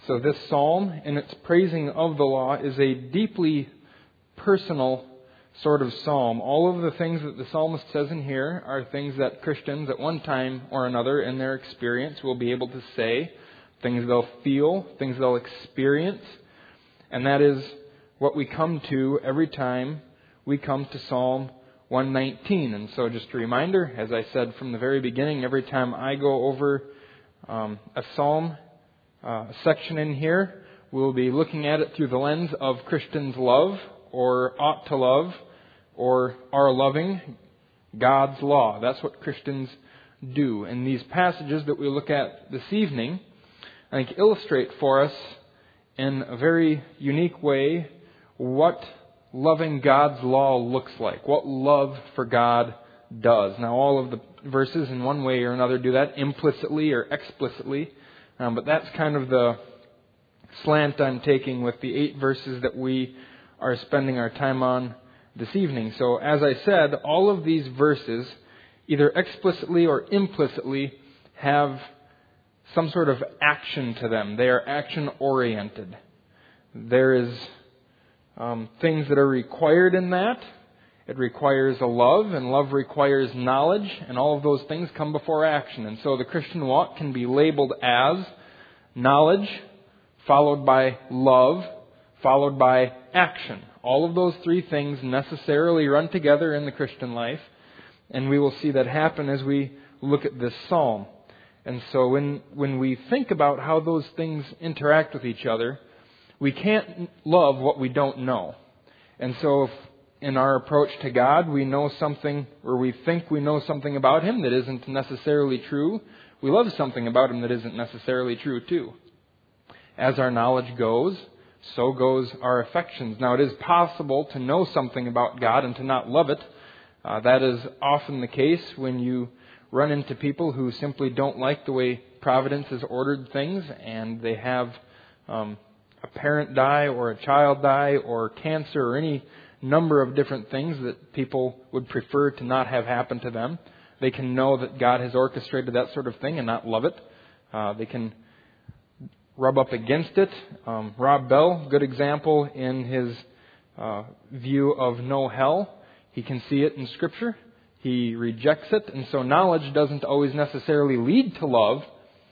So this psalm, in its praising of the law, is a deeply personal sort of psalm. All of the things that the psalmist says in here are things that Christians at one time or another in their experience will be able to say, things they'll feel, things they'll experience. And that is what we come to every time we come to Psalm 119. And so just a reminder, as I said from the very beginning, every time I go over a psalm section in here, we'll be looking at it through the lens of Christians' love, or ought to love, or are loving God's law. That's what Christians do. And these passages that we look at this evening, I think, illustrate for us in a very unique way what loving God's law looks like, what love for God does. Now, all of the verses in one way or another do that, implicitly or explicitly, but that's kind of the slant I'm taking with the 8 verses that we are spending our time on this evening. So, as I said, all of these verses, either explicitly or implicitly, have some sort of action to them. They are action-oriented. There is things that are required in that. It requires a love, and love requires knowledge, and all of those things come before action. And so the Christian walk can be labeled as knowledge, followed by love, followed by action. All of those 3 things necessarily run together in the Christian life, and we will see that happen as we look at this psalm. And so when we think about how those things interact with each other, we can't love what we don't know. And so if in our approach to God we know something, or we think we know something about Him that isn't necessarily true, we love something about Him that isn't necessarily true too. As our knowledge goes, so goes our affections. Now, it is possible to know something about God and to not love it. That is often the case when you run into people who simply don't like the way Providence has ordered things, and they have a parent die or a child die or cancer or any number of different things that people would prefer to not have happen to them. They can know that God has orchestrated that sort of thing and not love it. They can rub up against it. Rob Bell, good example in his view of no hell. He can see it in Scripture. He rejects it. And so knowledge doesn't always necessarily lead to love,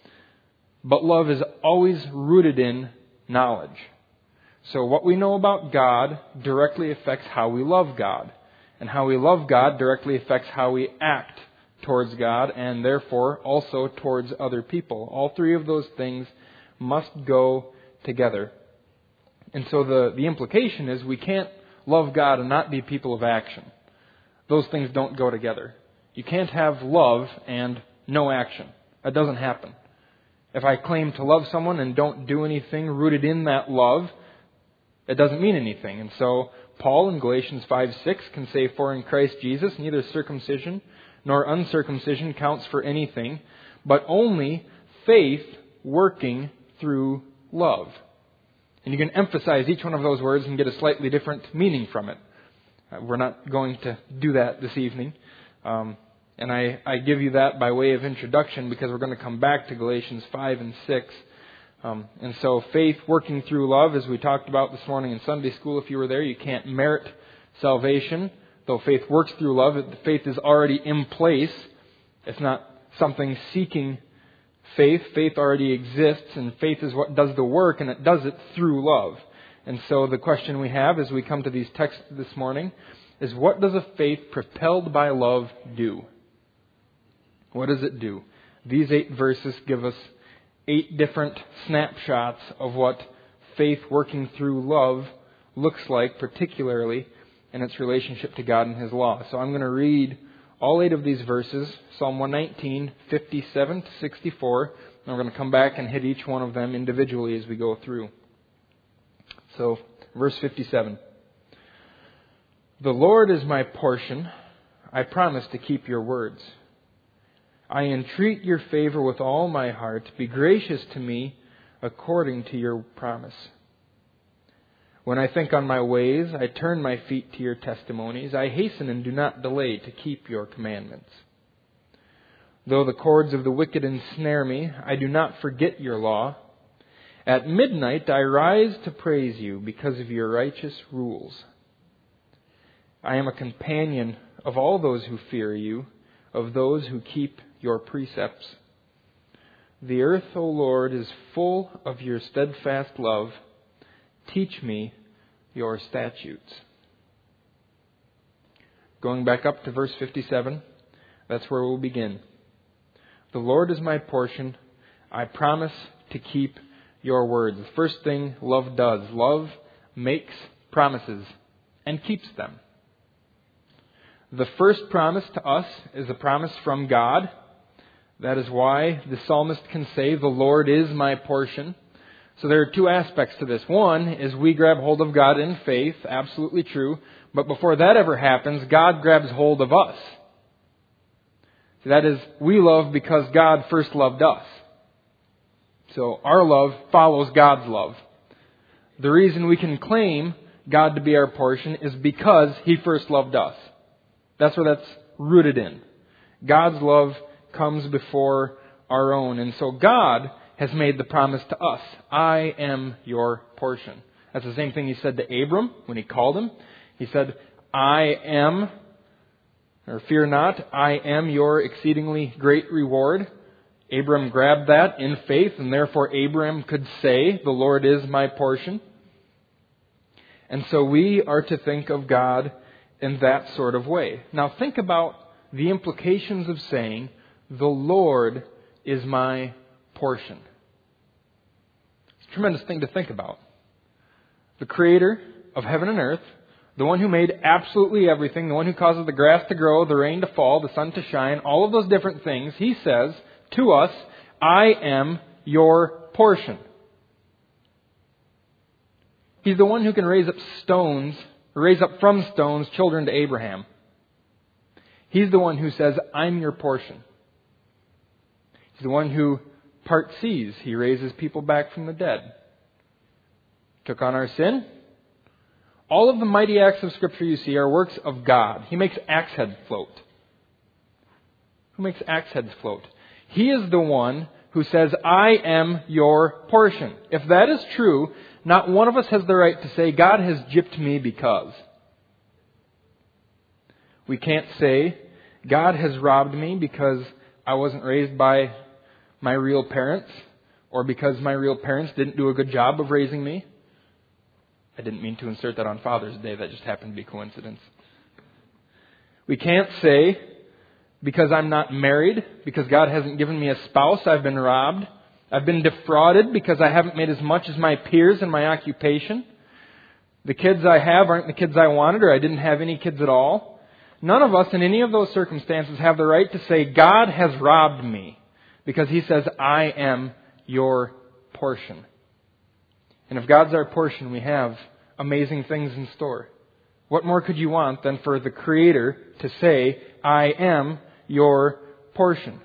but love is always rooted in knowledge. So what we know about God directly affects how we love God. And how we love God directly affects how we act towards God, and therefore also towards other people. All 3 of those things must go together. And so the implication is we can't love God and not be people of action. Those things don't go together. You can't have love and no action. That doesn't happen. If I claim to love someone and don't do anything rooted in that love, it doesn't mean anything. And so Paul in Galatians 5:6 can say, "For in Christ Jesus neither circumcision nor uncircumcision counts for anything, but only faith working through love." And you can emphasize each one of those words and get a slightly different meaning from it. We're not going to do that this evening. And I give you that by way of introduction because we're going to come back to Galatians 5 and 6. And so faith working through love, as we talked about this morning in Sunday school, if you were there, you can't merit salvation. Though faith works through love, faith is already in place. It's not something seeking faith. Faith already exists, and faith is what does the work, and it does it through love. And so the question we have as we come to these texts this morning is, what does a faith propelled by love do? What does it do? These 8 verses give us 8 different snapshots of what faith working through love looks like, particularly in its relationship to God and His law. So I'm going to read all 8 of these verses, Psalm 119, 57 to 64, and we're going to come back and hit each one of them individually as we go through. So, verse 57. "The Lord is my portion. I promise to keep your words. I entreat your favor with all my heart. Be gracious to me according to your promise. When I think on my ways, I turn my feet to your testimonies. I hasten and do not delay to keep your commandments. Though the cords of the wicked ensnare me, I do not forget your law. At midnight I rise to praise you because of your righteous rules. I am a companion of all those who fear you, of those who keep your precepts. The earth, O Lord, is full of your steadfast love. Teach me your statutes. Going back up to verse 57, that's where we'll begin. The Lord is my portion. I promise to keep your words. The first thing love does. Love makes promises and keeps them. The first promise to us is a promise from God. That is why the psalmist can say, the Lord is my portion. So there are two aspects to this. One is we grab hold of God in faith, absolutely true. But before that ever happens, God grabs hold of us. That is, we love because God first loved us. So our love follows God's love. The reason we can claim God to be our portion is because He first loved us. That's where that's rooted in. God's love comes before our own. And so God has made the promise to us, I am your portion. That's the same thing He said to Abram when He called him. He said, fear not, I am your exceedingly great reward. Abram grabbed that in faith, and therefore Abram could say, the Lord is my portion. And so we are to think of God in that sort of way. Now think about the implications of saying, the Lord is my portion. It's a tremendous thing to think about. The Creator of heaven and earth, the one who made absolutely everything, the one who causes the grass to grow, the rain to fall, the sun to shine, all of those different things, He says to us, I am your portion. He's the one who can raise up from stones children to Abraham. He's the one who says, I'm your portion. He's the one who parts seas. He raises people back from the dead. Took on our sin. All of the mighty acts of Scripture you see are works of God. He makes axe heads float. Who makes axe heads float? He is the one who says, I am your portion. If that is true, not one of us has the right to say, God has gypped me because. We can't say, God has robbed me because I wasn't raised by my real parents, or because my real parents didn't do a good job of raising me. I didn't mean to insert that on Father's Day. That just happened to be coincidence. We can't say, because I'm not married, because God hasn't given me a spouse, I've been robbed. I've been defrauded because I haven't made as much as my peers in my occupation. The kids I have aren't the kids I wanted, or I didn't have any kids at all. None of us in any of those circumstances have the right to say, God has robbed me, because He says, I am your portion. And if God's our portion, we have amazing things in store. What more could you want than for the Creator to say, I am your portion?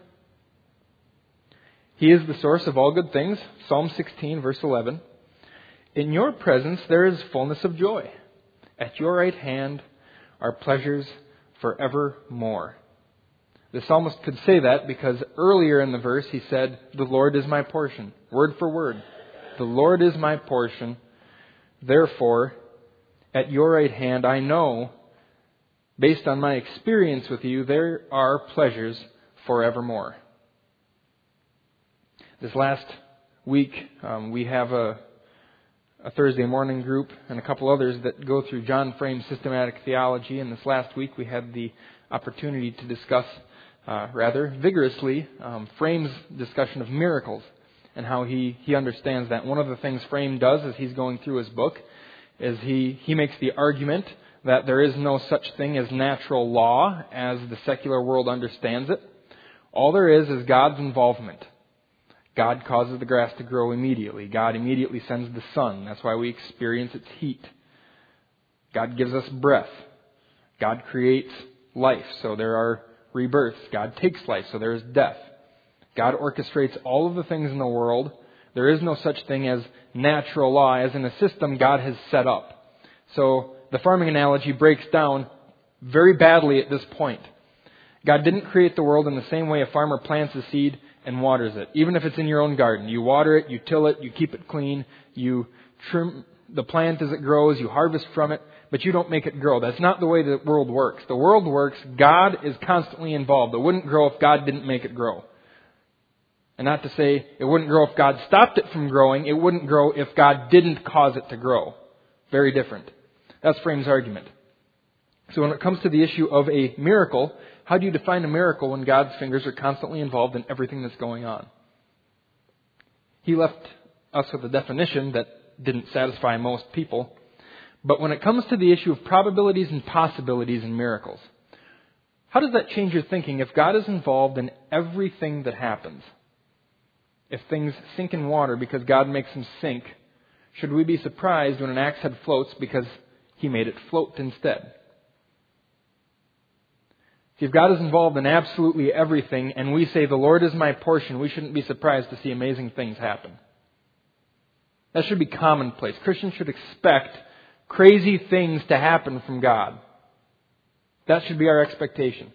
He is the source of all good things. Psalm 16, verse 11. In your presence there is fullness of joy. At your right hand are pleasures forevermore. The psalmist could say that because earlier in the verse he said, the Lord is my portion. Word for word. The Lord is my portion. Therefore, at your right hand, I know, based on my experience with you, there are pleasures forevermore. This last week, we have a Thursday morning group and a couple others that go through John Frame's systematic theology. And this last week, we had the opportunity to discuss rather vigorously Frame's discussion of miracles and how he understands that. One of the things Frame does as he's going through his book is he makes the argument that there is no such thing as natural law as the secular world understands it. All there is God's involvement. God causes the grass to grow immediately. God immediately sends the sun. That's why we experience its heat. God gives us breath. God creates life, so there are rebirths. God takes life, so there is death. God orchestrates all of the things in the world. There is no such thing as natural law, as in a system God has set up. So the farming analogy breaks down very badly at this point. God didn't create the world in the same way a farmer plants a seed and waters it. Even if it's in your own garden. You water it, you till it, you keep it clean, you trim the plant as it grows, you harvest from it, but you don't make it grow. That's not the way the world works. The world works, God is constantly involved. It wouldn't grow if God didn't make it grow. And not to say it wouldn't grow if God stopped it from growing. It wouldn't grow if God didn't cause it to grow. Very different. That's Frame's argument. So when it comes to the issue of a miracle, how do you define a miracle when God's fingers are constantly involved in everything that's going on? He left us with a definition that didn't satisfy most people. But when it comes to the issue of probabilities and possibilities in miracles, how does that change your thinking if God is involved in everything that happens? If things sink in water because God makes them sink, should we be surprised when an axe head floats because He made it float instead? If God is involved in absolutely everything and we say, the Lord is my portion, we shouldn't be surprised to see amazing things happen. That should be commonplace. Christians should expect crazy things to happen from God. That should be our expectation.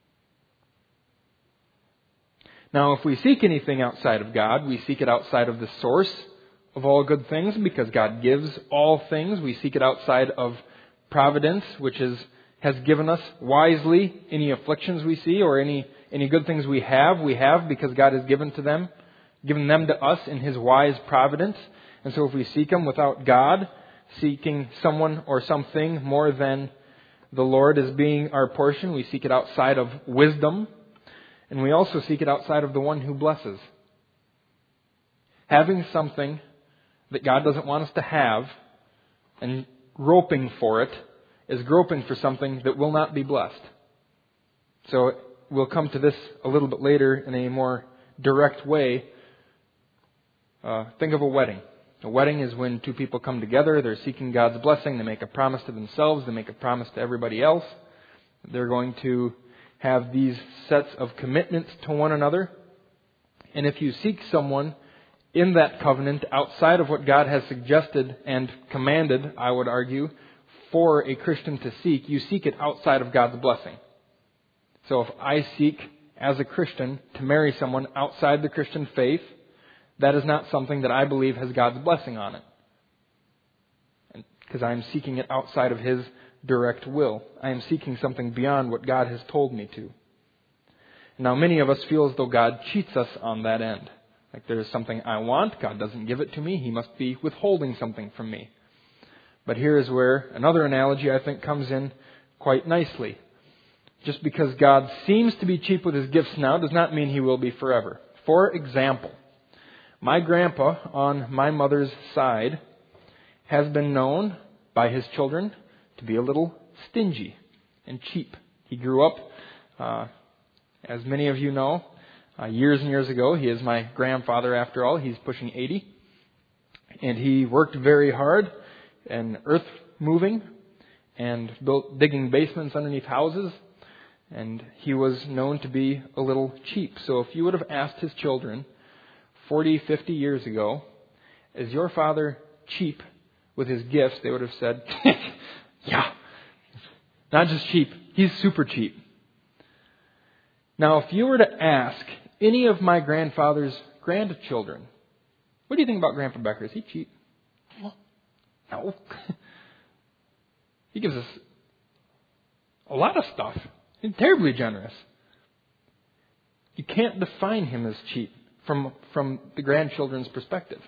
Now, if we seek anything outside of God, we seek it outside of the source of all good things because God gives all things. We seek it outside of providence, which has given us wisely any afflictions we see or any good things we have because God has given them to us in His wise providence. And so if we seek Him without God, seeking someone or something more than the Lord as being our portion, we seek it outside of wisdom. And we also seek it outside of the one who blesses. Having something that God doesn't want us to have and groping for it is groping for something that will not be blessed. So we'll come to this a little bit later in a more direct way. Think of a wedding. A wedding is when two people come together, they're seeking God's blessing, they make a promise to themselves, they make a promise to everybody else. They're going to have these sets of commitments to one another. And if you seek someone in that covenant outside of what God has suggested and commanded, I would argue, for a Christian to seek, you seek it outside of God's blessing. So if I seek, as a Christian, to marry someone outside the Christian faith, that is not something that I believe has God's blessing on it. Because I am seeking it outside of His direct will. I am seeking something beyond what God has told me to. Now, many of us feel as though God cheats us on that end. Like there is something I want, God doesn't give it to me, He must be withholding something from me. But here is where another analogy I think comes in quite nicely. Just because God seems to be cheap with His gifts now does not mean He will be forever. For example, my grandpa on my mother's side has been known by his children to be a little stingy and cheap. He grew up, as many of you know, years and years ago. He is my grandfather after all. He's pushing 80. And he worked very hard in earth moving and digging basements underneath houses. And he was known to be a little cheap. So if you would have asked his children 40, 50 years ago, is your father cheap with his gifts? They would have said, yeah, not just cheap, he's super cheap. Now, if you were to ask any of my grandfather's grandchildren, what do you think about Grandpa Becker? Is he cheap? No. He gives us a lot of stuff. He's terribly generous. You can't define him as cheap from the grandchildren's perspective.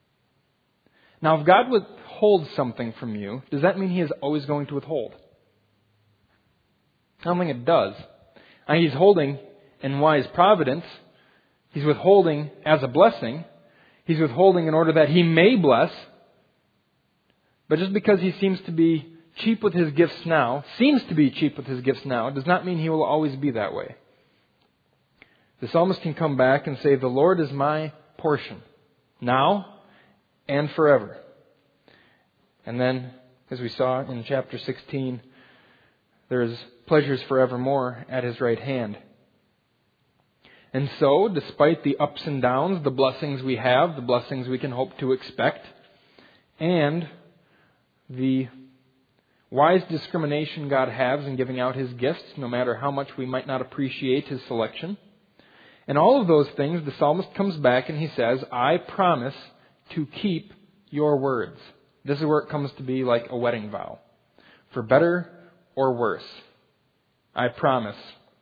Now, if God withholds something from you, does that mean He is always going to withhold? I don't think it does. He's holding in wise providence. He's withholding as a blessing. He's withholding in order that He may bless. But just because He seems to be cheap with His gifts now, does not mean He will always be that way. The psalmist can come back and say, the Lord is my portion, now and forever. And then, as we saw in chapter 16, there's pleasures forevermore at His right hand. And so, despite the ups and downs, the blessings we have, the blessings we can hope to expect, and the wise discrimination God has in giving out His gifts, no matter how much we might not appreciate His selection. And all of those things, the psalmist comes back and he says, I promise to keep your words. This is where it comes to be like a wedding vow. For better or worse, I promise.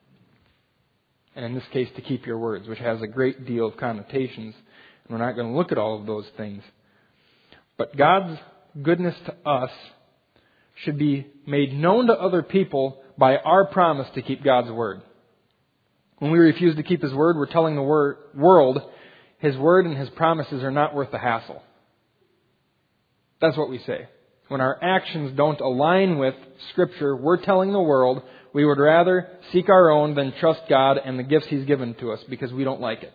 And in this case, to keep your words, which has a great deal of connotations. And we're not going to look at all of those things. But God's goodness to us should be made known to other people by our promise to keep God's word. When we refuse to keep His word, we're telling the world His word and His promises are not worth the hassle. That's what we say. When our actions don't align with Scripture, we're telling the world we would rather seek our own than trust God and the gifts He's given to us because we don't like it.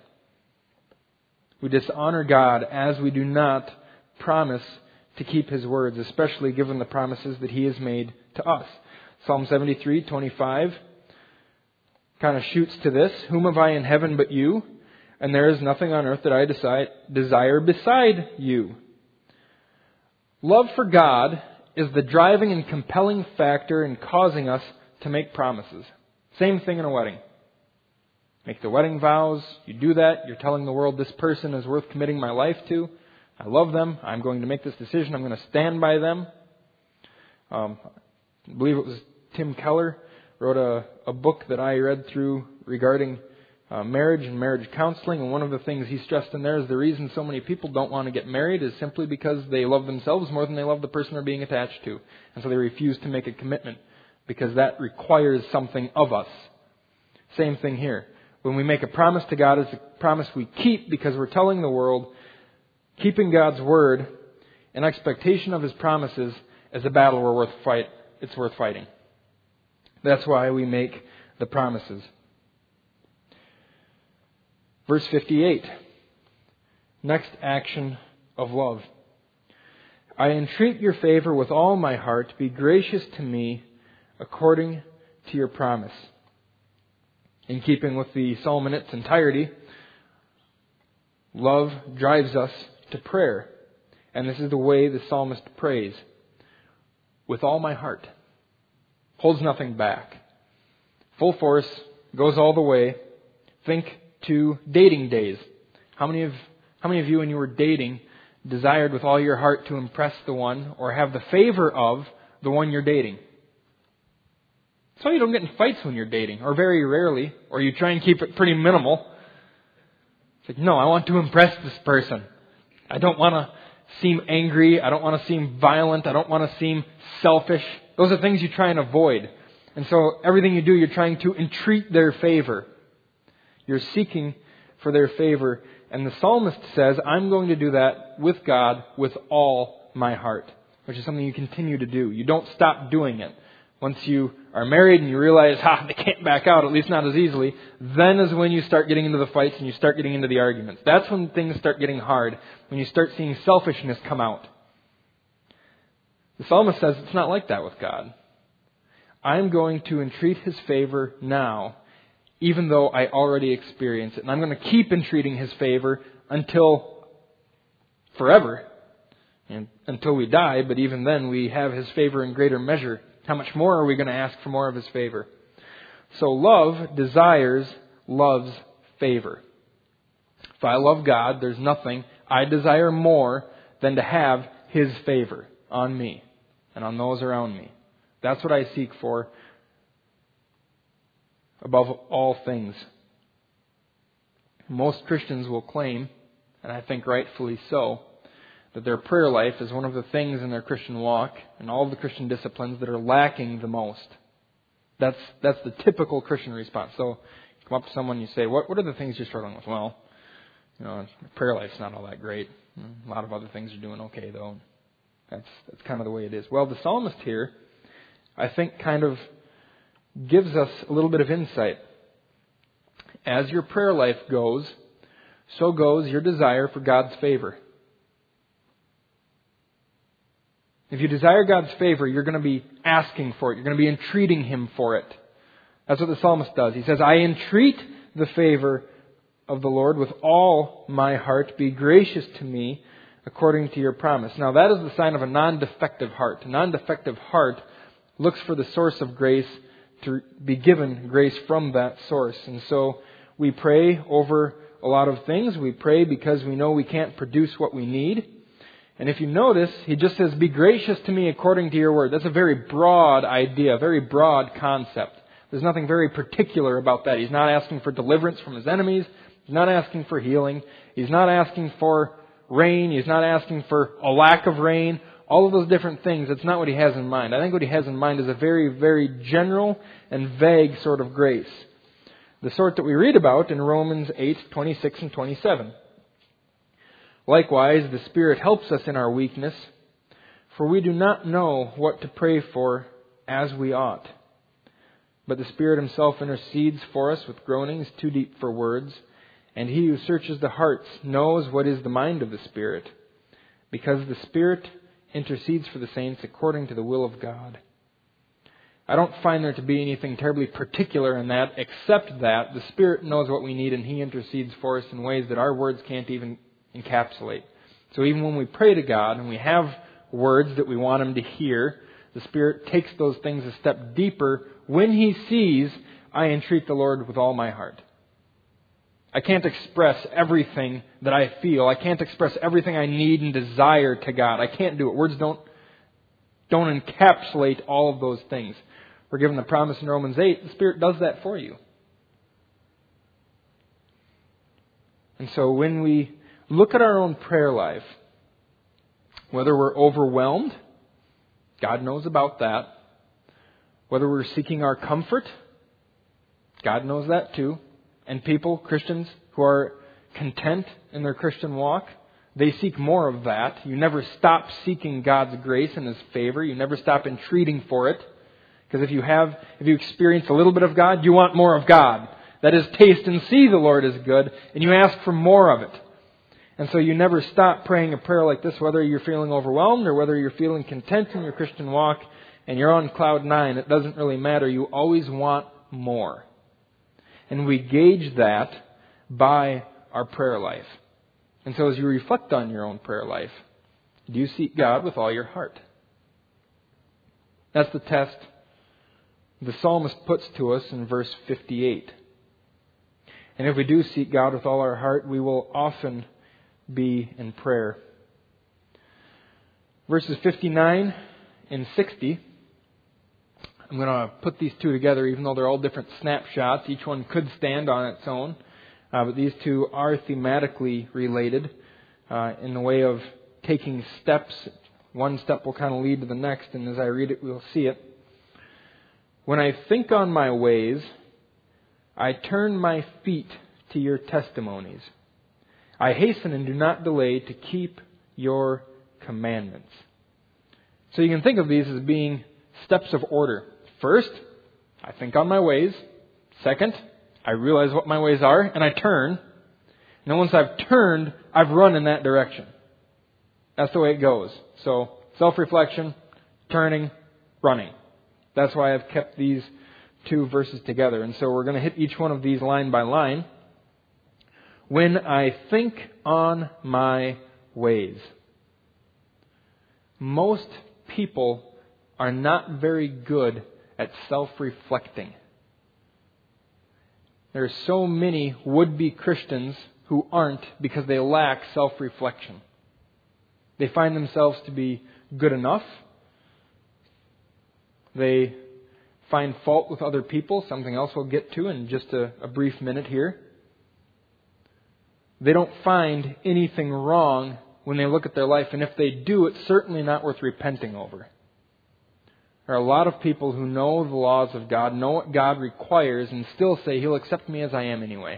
We dishonor God as we do not promise to keep His words, especially given the promises that He has made to us. Psalm 73:25 kind of shoots to this. Whom have I in heaven but you? And there is nothing on earth that I desire beside you. Love for God is the driving and compelling factor in causing us to make promises. Same thing in a wedding. Make the wedding vows. You do that. You're telling the world this person is worth committing my life to. I love them. I'm going to make this decision. I'm going to stand by them. I believe it was Tim Keller wrote a book that I read through regarding marriage and marriage counseling. And one of the things he stressed in there is the reason so many people don't want to get married is simply because they love themselves more than they love the person they're being attached to. And so they refuse to make a commitment because that requires something of us. Same thing here. When we make a promise to God, it's a promise we keep because we're telling the world keeping God's word and expectation of His promises is a battle it's worth fighting. That's why we make the promises. Verse 58. Next action of love. I entreat your favor with all my heart. Be gracious to me according to your promise. In keeping with the psalm in its entirety, love drives us to prayer. And this is the way the psalmist prays. With all my heart. Holds nothing back. Full force, goes all the way. Think to dating days. How many of you when you were dating desired with all your heart to impress the one or have the favor of the one you're dating? So you don't get in fights when you're dating, or very rarely, or you try and keep it pretty minimal. It's like, no, I want to impress this person. I don't want to seem angry. I don't want to seem violent. I don't want to seem selfish. Those are things you try and avoid. And so everything you do, you're trying to entreat their favor. You're seeking for their favor. And the psalmist says, I'm going to do that with God with all my heart, which is something you continue to do. You don't stop doing it. Once you are married and you realize, they can't back out, at least not as easily, then is when you start getting into the fights and you start getting into the arguments. That's when things start getting hard, when you start seeing selfishness come out. The psalmist says it's not like that with God. I'm going to entreat His favor now, even though I already experience it. And I'm going to keep entreating His favor until forever, and until we die. But even then, we have His favor in greater measure. How much more are we going to ask for more of His favor? So love desires, loves favor. If I love God, there's nothing I desire more than to have His favor on me and on those around me. That's what I seek for above all things. Most Christians will claim, and I think rightfully so, that their prayer life is one of the things in their Christian walk and all of the Christian disciplines that are lacking the most. That's the typical Christian response. So you come up to someone and you say, what are the things you're struggling with? Well, prayer life's not all that great. A lot of other things are doing okay, though. That's kind of the way it is. Well, the psalmist here, I think, kind of gives us a little bit of insight. As your prayer life goes, so goes your desire for God's favor. If you desire God's favor, you're going to be asking for it. You're going to be entreating Him for it. That's what the psalmist does. He says, I entreat the favor of the Lord with all my heart. Be gracious to me according to your promise. Now that is the sign of a non-defective heart. A non-defective heart looks for the source of grace to be given grace from that source. And so we pray over a lot of things. We pray because we know we can't produce what we need. And if you notice, he just says, be gracious to me according to your word. That's a very broad idea, a very broad concept. There's nothing very particular about that. He's not asking for deliverance from his enemies. He's not asking for healing. He's not asking for rain. He's not asking for a lack of rain. All of those different things, that's not what he has in mind. I think what he has in mind is a very, very general and vague sort of grace. The sort that we read about in Romans 8:26 and 27. Likewise, the Spirit helps us in our weakness, for we do not know what to pray for as we ought. But the Spirit Himself intercedes for us with groanings too deep for words, and He who searches the hearts knows what is the mind of the Spirit, because the Spirit intercedes for the saints according to the will of God. I don't find there to be anything terribly particular in that, except that the Spirit knows what we need and He intercedes for us in ways that our words can't even encapsulate. So even when we pray to God and we have words that we want Him to hear, the Spirit takes those things a step deeper when He sees, I entreat the Lord with all my heart. I can't express everything that I feel. I can't express everything I need and desire to God. I can't do it. Words don't encapsulate all of those things. We're given the promise in Romans 8, the Spirit does that for you. And so when we look at our own prayer life, whether we're overwhelmed, God knows about that. Whether we're seeking our comfort, God knows that too. And people, Christians, who are content in their Christian walk, they seek more of that. You never stop seeking God's grace and His favor. You never stop entreating for it. Because if you experience a little bit of God, you want more of God. That is, taste and see the Lord is good, and you ask for more of it. And so you never stop praying a prayer like this, whether you're feeling overwhelmed or whether you're feeling content in your Christian walk and you're on cloud 9. It doesn't really matter. You always want more. And we gauge that by our prayer life. And so as you reflect on your own prayer life, do you seek God with all your heart? That's the test the psalmist puts to us in verse 58. And if we do seek God with all our heart, we will often be in prayer. Verses 59 and 60, I'm going to put these two together, even though they're all different snapshots. Each one could stand on its own. But these two are thematically related in the way of taking steps. One step will kind of lead to the next, and as I read it, we'll see it. When I think on my ways, I turn my feet to your testimonies. I hasten and do not delay to keep your commandments. So you can think of these as being steps of order. First, I think on my ways. Second, I realize what my ways are, and I turn. And then once I've turned, I've run in that direction. That's the way it goes. So, self-reflection, turning, running. That's why I've kept these two verses together. And so we're going to hit each one of these line by line. When I think on my ways. Most people are not very good at self-reflecting. There are so many would-be Christians who aren't because they lack self-reflection. They find themselves to be good enough. They find fault with other people, something else we'll get to in just a brief minute here. They don't find anything wrong when they look at their life, and if they do, it's certainly not worth repenting over. There are a lot of people who know the laws of God, know what God requires, and still say, He'll accept me as I am anyway.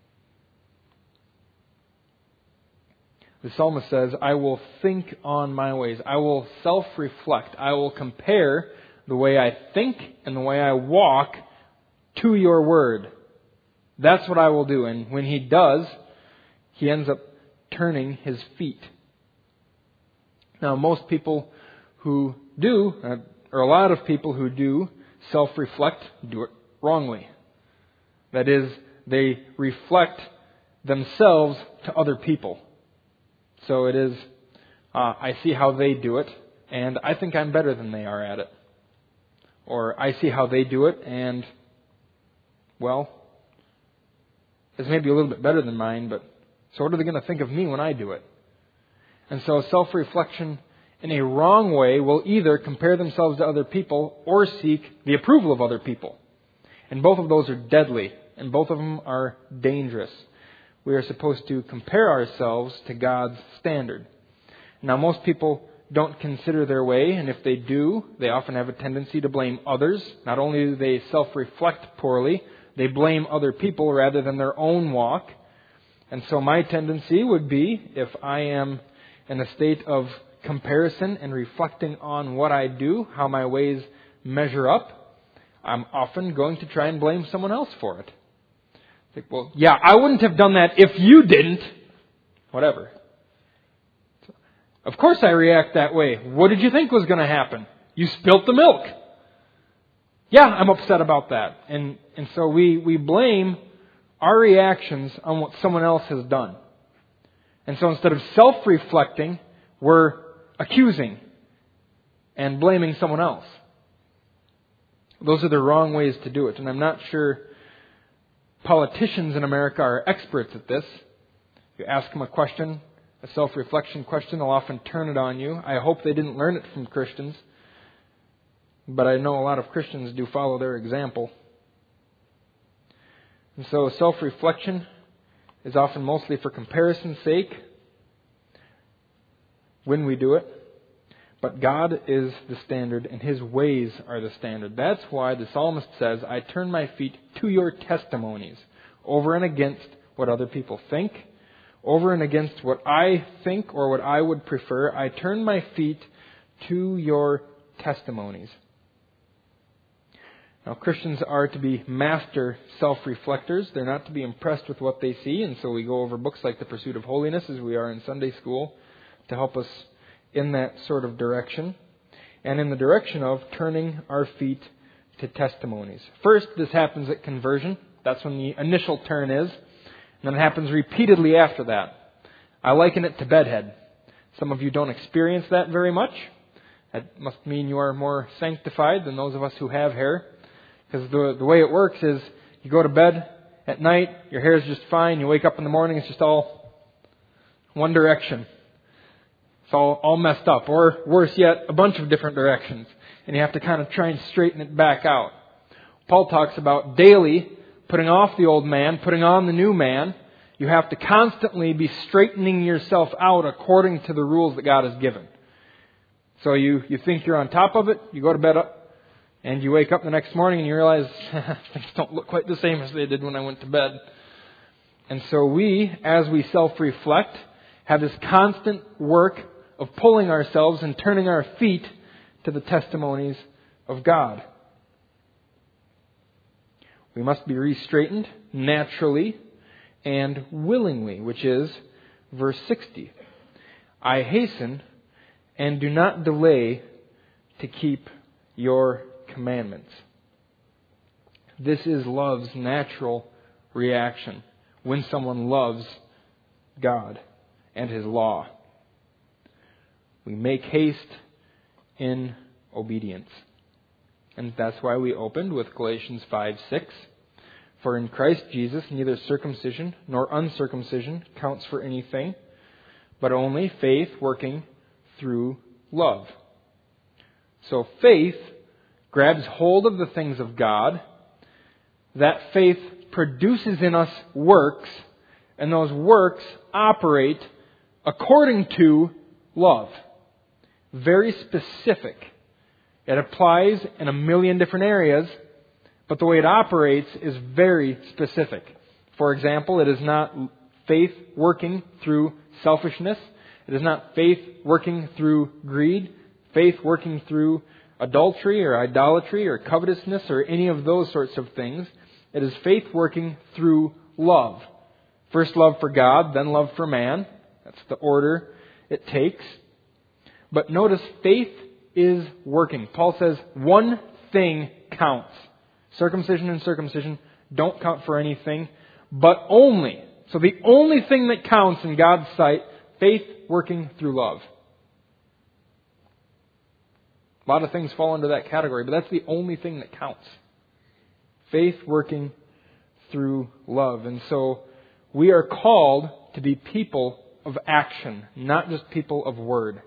The psalmist says, I will think on my ways. I will self-reflect. I will compare the way I think and the way I walk to your word. That's what I will do. And when he does, he ends up turning his feet. Now, most people who do, or a lot of people who do self-reflect, do it wrongly. That is, they reflect themselves to other people. So it is, I see how they do it, and I think I'm better than they are at it. Or I see how they do it, and, well, it's maybe a little bit better than mine, but so what are they going to think of me when I do it? And so self-reflection in a wrong way will either compare themselves to other people or seek the approval of other people. And both of those are deadly, and both of them are dangerous. We are supposed to compare ourselves to God's standard. Now, most people don't consider their way, and if they do, they often have a tendency to blame others. Not only do they self-reflect poorly, they blame other people rather than their own walk. And so my tendency would be, if I am in a state of comparison and reflecting on what I do, how my ways measure up, I'm often going to try and blame someone else for it. Like, well, yeah, I wouldn't have done that if you didn't. Whatever. Of course I react that way. What did you think was going to happen? You spilt the milk. Yeah, I'm upset about that. And so we blame our reactions on what someone else has done. And so instead of self-reflecting, we're accusing and blaming someone else. Those are the wrong ways to do it. And I'm not sure politicians in America are experts at this. You ask them a question, a self-reflection question, they'll often turn it on you. I hope they didn't learn it from Christians, but I know a lot of Christians do follow their example. And so self-reflection is often mostly for comparison's sake when we do it. But God is the standard and His ways are the standard. That's why the psalmist says, I turn my feet to your testimonies, over and against what other people think, over and against what I think or what I would prefer. I turn my feet to your testimonies. Now, Christians are to be master self-reflectors. They're not to be impressed with what they see. And so we go over books like The Pursuit of Holiness, as we are in Sunday school, to help us in that sort of direction. And in the direction of turning our feet to testimonies. First, this happens at conversion. That's when the initial turn is. And then it happens repeatedly after that. I liken it to bedhead. Some of you don't experience that very much. That must mean you are more sanctified than those of us who have hair. Because the way it works is you go to bed at night, your hair is just fine. You wake up in the morning, it's just all one direction. It's all messed up. Or worse yet, a bunch of different directions. And you have to kind of try and straighten it back out. Paul talks about daily putting off the old man, putting on the new man. You have to constantly be straightening yourself out according to the rules that God has given. So you think you're on top of it, you go to bed up, and you wake up the next morning and you realize things don't look quite the same as they did when I went to bed. And so we, as we self-reflect, have this constant work of pulling ourselves and turning our feet to the testimonies of God. We must be re-straightened naturally and willingly, which is verse 60. I hasten and do not delay to keep your commandments. This is love's natural reaction when someone loves God and His law. We make haste in obedience. And that's why we opened with Galatians 5:6. For in Christ Jesus neither circumcision nor uncircumcision counts for anything, but only faith working through love. So faith grabs hold of the things of God. That faith produces in us works, and those works operate according to love. Very specific. It applies in a million different areas, but the way it operates is very specific. For example, it is not faith working through selfishness. It is not faith working through greed, faith working through adultery or idolatry or covetousness or any of those sorts of things. It is faith working through love. First love for God, then love for man. That's the order it takes. But notice faith is working. Paul says one thing counts. Circumcision and circumcision don't count for anything, but only. So the only thing that counts in God's sight, faith working through love. A lot of things fall into that category, but that's the only thing that counts. Faith working through love. And so we are called to be people of action, not just people of word.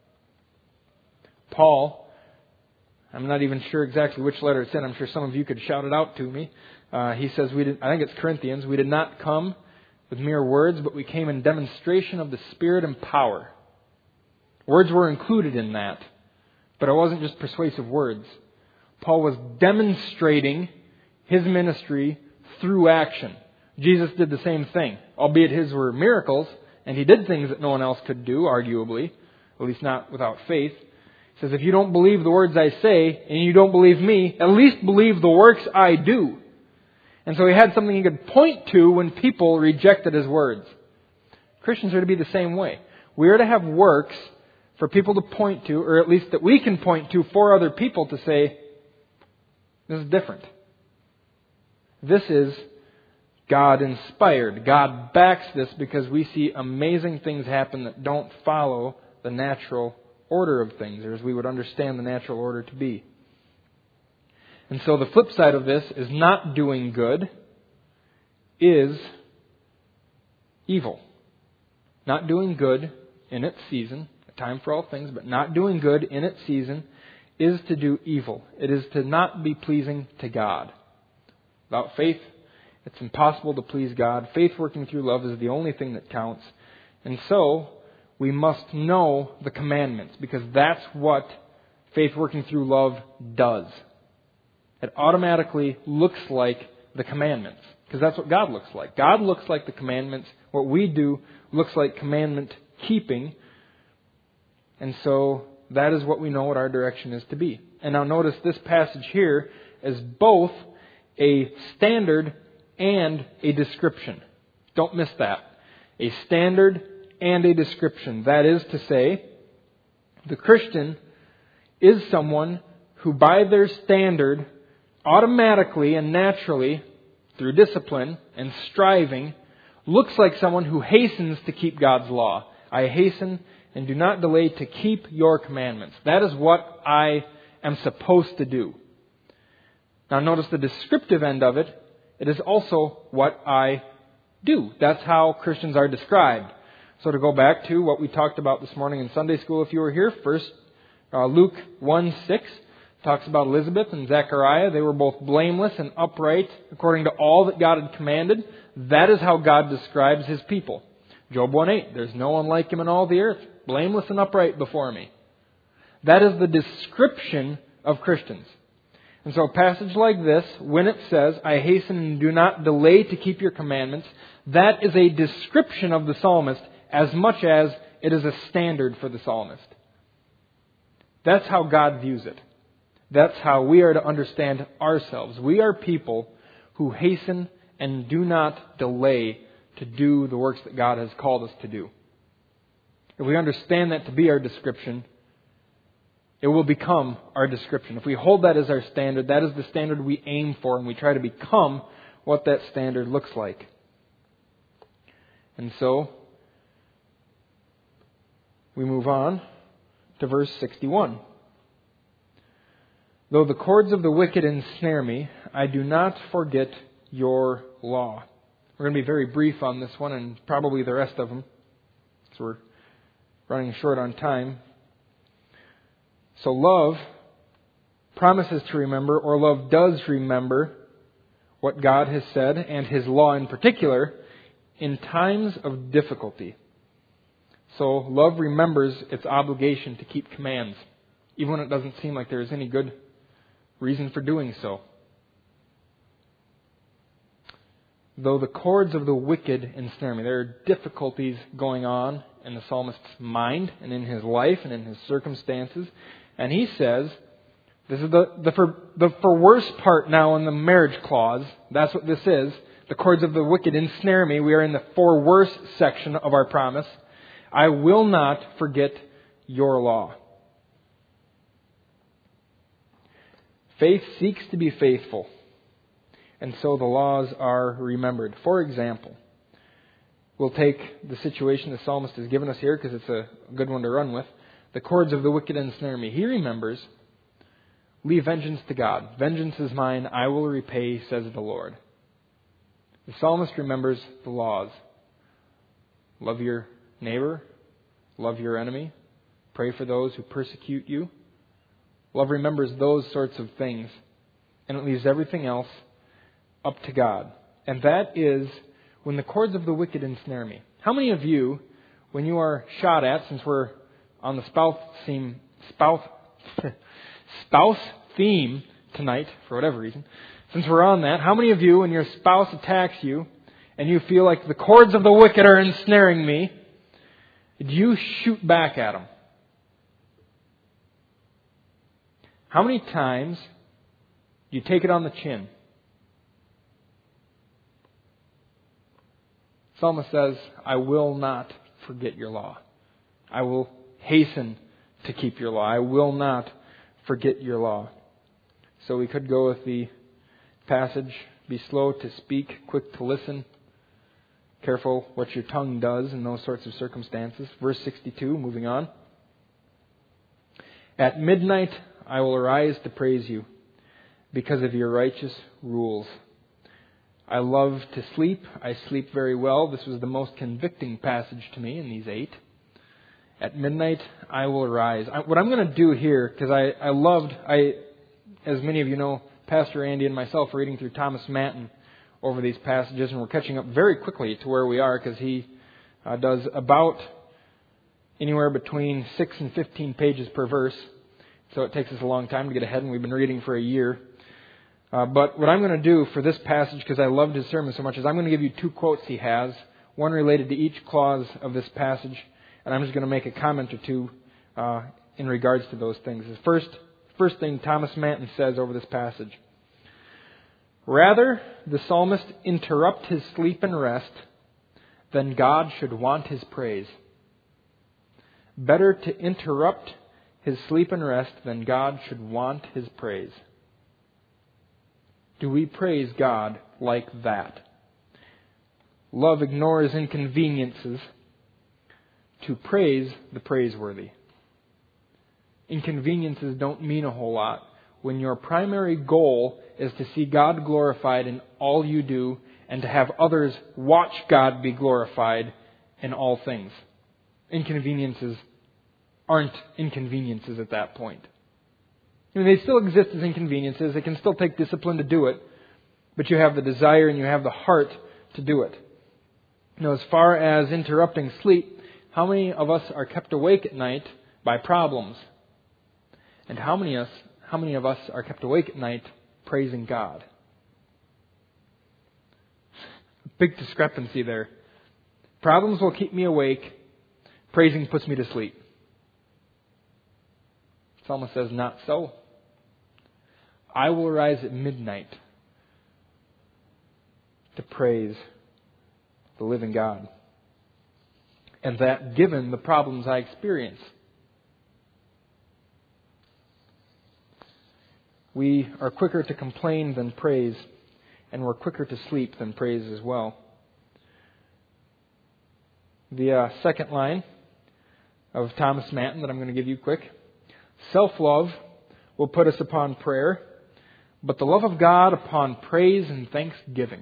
Paul, I'm not even sure exactly which letter it's in. I'm sure some of you could shout it out to me. He says, I think it's Corinthians, we did not come with mere words, but we came in demonstration of the Spirit and power. Words were included in that, but it wasn't just persuasive words. Paul was demonstrating his ministry through action. Jesus did the same thing, albeit his were miracles, and he did things that no one else could do, arguably, at least not without faith. He says, if you don't believe the words I say, and you don't believe me, at least believe the works I do. And so he had something he could point to when people rejected his words. Christians are to be the same way. We are to have works for people to point to, or at least that we can point to for other people to say, this is different. This is God inspired. God backs this because we see amazing things happen that don't follow the natural order of things, or as we would understand the natural order to be. And so the flip side of this is not doing good is evil. Not doing good in its season, a time for all things, but not doing good in its season is to do evil. It is to not be pleasing to God. Without faith, it's impossible to please God. Faith working through love is the only thing that counts. And so, we must know the commandments, because that's what faith working through love does. It automatically looks like the commandments, because that's what God looks like. God looks like the commandments. What we do looks like commandment keeping. And so, that is what we know what our direction is to be. And now notice this passage here is both a standard and a description. Don't miss that. A standard and a description. That is to say, the Christian is someone who by their standard automatically and naturally, through discipline and striving, looks like someone who hastens to keep God's law. I hasten and do not delay to keep your commandments. That is what I am supposed to do. Now notice the descriptive end of it. It is also what I do. That's how Christians are described. So to go back to what we talked about this morning in Sunday school, if you were here, first Luke 1:6 talks about Elizabeth and Zechariah. They were both blameless and upright according to all that God had commanded. That is how God describes His people. Job 1:8, there's no one like him in all the earth, blameless and upright before me. That is the description of Christians. And so a passage like this, when it says, I hasten and do not delay to keep your commandments, that is a description of the psalmist as much as it is a standard for the psalmist. That's how God views it. That's how we are to understand ourselves. We are people who hasten and do not delay to do the works that God has called us to do. If we understand that to be our description, it will become our description. If we hold that as our standard, that is the standard we aim for, and we try to become what that standard looks like. And so, we move on to verse 61. Though the cords of the wicked ensnare me, I do not forget your law. We're going to be very brief on this one and probably the rest of them, because we're running short on time. So love promises to remember, or love does remember, what God has said, and His law in particular, in times of difficulty. So love remembers its obligation to keep commands, even when it doesn't seem like there is any good reason for doing so. Though the cords of the wicked ensnare me. There are difficulties going on in the psalmist's mind and in his life and in his circumstances. And he says, this is the for worse part now in the marriage clause. That's what this is. The cords of the wicked ensnare me. We are in the for worse section of our promise. I will not forget your law. Faith seeks to be faithful. And so the laws are remembered. For example, we'll take the situation the psalmist has given us here because it's a good one to run with. The cords of the wicked ensnare me. He remembers Leave vengeance to God. Vengeance is mine, I will repay, says the Lord. The psalmist remembers the laws. Love your neighbor. Love your enemy. Pray for those who persecute you. Love remembers those sorts of things. And it leaves everything else up to God. And that is when the cords of the wicked ensnare me. How many of you, when you are shot at, since we're on the spouse theme tonight, for whatever reason, since we're on that, how many of you, when your spouse attacks you and you feel like the cords of the wicked are ensnaring me, do you shoot back at them? How many times do you take it on the chin? Psalmist says, I will not forget your law. I will hasten to keep your law. I will not forget your law. So we could go with the passage, be slow to speak, quick to listen, careful what your tongue does in those sorts of circumstances. Verse 62, moving on. At midnight I will arise to praise you because of your righteous rules. I love to sleep. I sleep very well. This was the most convicting passage to me in these 8. At midnight, I will arise. What I'm going to do here, because as many of you know, Pastor Andy and myself are reading through Thomas Manton over these passages, and we're catching up very quickly to where we are, because he does about anywhere between 6 and 15 pages per verse. So it takes us a long time to get ahead, and we've been reading for a year. But what I'm going to do for this passage, because I loved his sermon so much, is I'm going to give you 2 quotes he has, one related to each clause of this passage, and I'm just going to make a comment or 2 in regards to those things. The first thing Thomas Manton says over this passage: rather, the psalmist interrupt his sleep and rest than God should want his praise. Better to interrupt his sleep and rest than God should want his praise. Do we praise God like that? Love ignores inconveniences to praise the praiseworthy. Inconveniences don't mean a whole lot when your primary goal is to see God glorified in all you do and to have others watch God be glorified in all things. Inconveniences aren't inconveniences at that point. I mean, they still exist as inconveniences. It can still take discipline to do it, but you have the desire and you have the heart to do it. As far as interrupting sleep, how many of us are kept awake at night by problems? And how many of us are kept awake at night praising God? Big discrepancy there. Problems will keep me awake. Praising puts me to sleep. Psalmist says, not so. I will arise at midnight to praise the living God. And that given the problems I experience. We are quicker to complain than praise, and we're quicker to sleep than praise as well. The second line of Thomas Manton that I'm going to give you quick. Self-love will put us upon prayer, but the love of God upon praise and thanksgiving.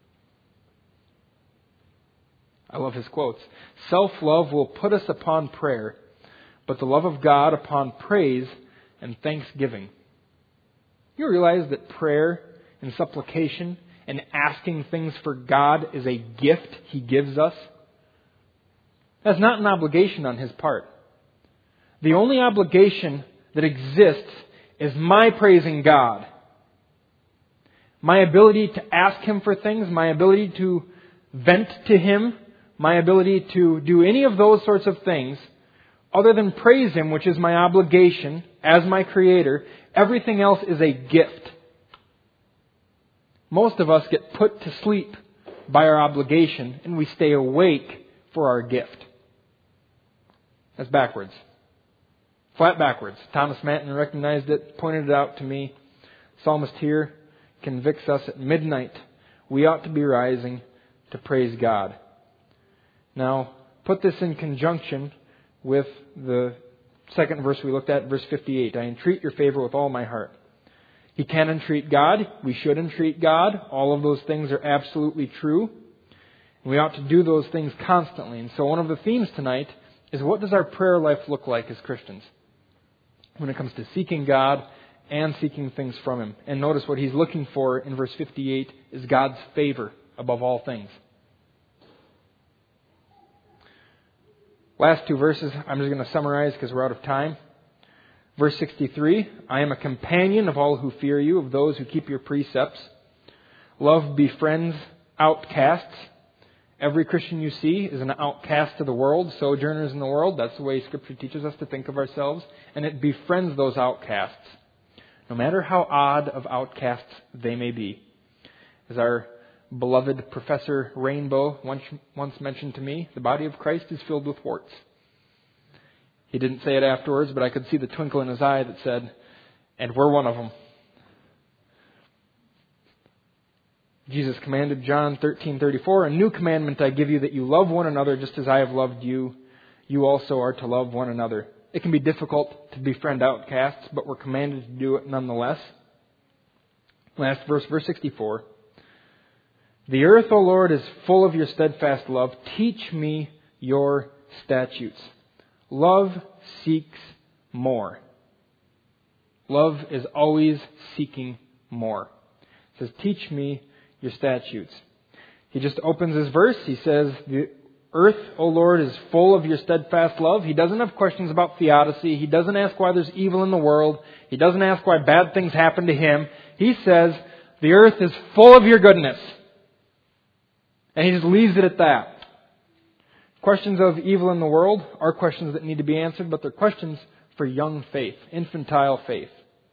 I love his quotes. Self-love will put us upon prayer, but the love of God upon praise and thanksgiving. You realize that prayer and supplication and asking things for God is a gift He gives us? That's not an obligation on His part. The only obligation that exists is my praising God. My ability to ask Him for things, my ability to vent to Him, my ability to do any of those sorts of things, other than praise Him, which is my obligation as my Creator, everything else is a gift. Most of us get put to sleep by our obligation, and we stay awake for our gift. That's backwards. Flat backwards. Thomas Manton recognized it, pointed it out to me. Psalmist here convicts us at midnight. We ought to be rising to praise God. Now, put this in conjunction with the second verse we looked at, verse 58. I entreat your favor with all my heart. He can entreat God. We should entreat God. All of those things are absolutely true. We ought to do those things constantly. And so one of the themes tonight is, what does our prayer life look like as Christians when it comes to seeking God and seeking things from Him? And notice what he's looking for in verse 58 is God's favor above all things. Last two verses I'm just going to summarize because we're out of time. Verse 63, I am a companion of all who fear you, of those who keep your precepts. Love befriends outcasts. Every Christian you see is an outcast to the world, sojourners in the world. That's the way Scripture teaches us to think of ourselves. And it befriends those outcasts, no matter how odd of outcasts they may be. As our beloved Professor Rainbow once mentioned to me, the body of Christ is filled with warts. He didn't say it afterwards, but I could see the twinkle in his eye that said, and we're one of them. Jesus commanded, John 13:34, a new commandment I give you, that you love one another just as I have loved you. You also are to love one another. It can be difficult to befriend outcasts, but we're commanded to do it nonetheless. Last verse, verse 64. The earth, O Lord, is full of your steadfast love. Teach me your statutes. Love seeks more. Love is always seeking more. It says, teach me your statutes. He just opens his verse. He says, the earth, O Lord, is full of your steadfast love. He doesn't have questions about theodicy. He doesn't ask why there's evil in the world. He doesn't ask why bad things happen to him. He says, the earth is full of your goodness. And he just leaves it at that. Questions of evil in the world are questions that need to be answered, but they're questions for young faith, infantile faith.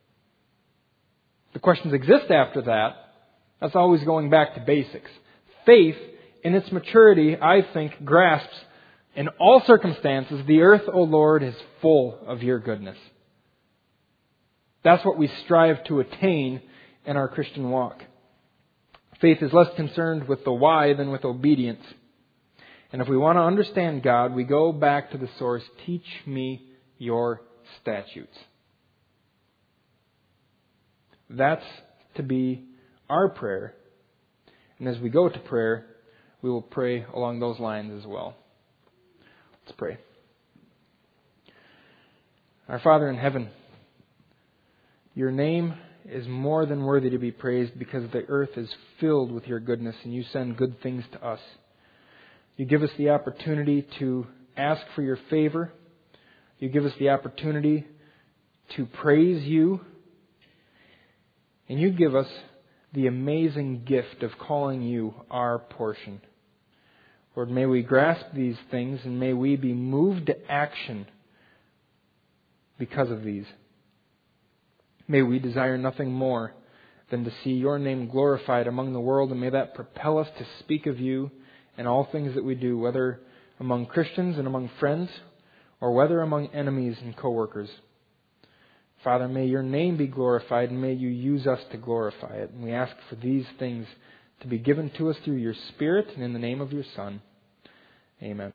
The questions exist after that. That's always going back to basics. Faith, in its maturity, I think, grasps in all circumstances, the earth, O Lord, is full of your goodness. That's what we strive to attain in our Christian walk. Faith is less concerned with the why than with obedience. And if we want to understand God, we go back to the source, teach me your statutes. That's to be our prayer. And as we go to prayer, we will pray along those lines as well. Let's pray. Our Father in heaven, your name is more than worthy to be praised because the earth is filled with your goodness and you send good things to us. You give us the opportunity to ask for your favor. You give us the opportunity to praise you. And you give us the amazing gift of calling you our portion. Lord, may we grasp these things and may we be moved to action because of these. May we desire nothing more than to see your name glorified among the world, and may that propel us to speak of you in all things that we do, whether among Christians and among friends, or whether among enemies and co-workers. Father, may your name be glorified, and may you use us to glorify it. And we ask for these things to be given to us through your Spirit and in the name of your Son. Amen.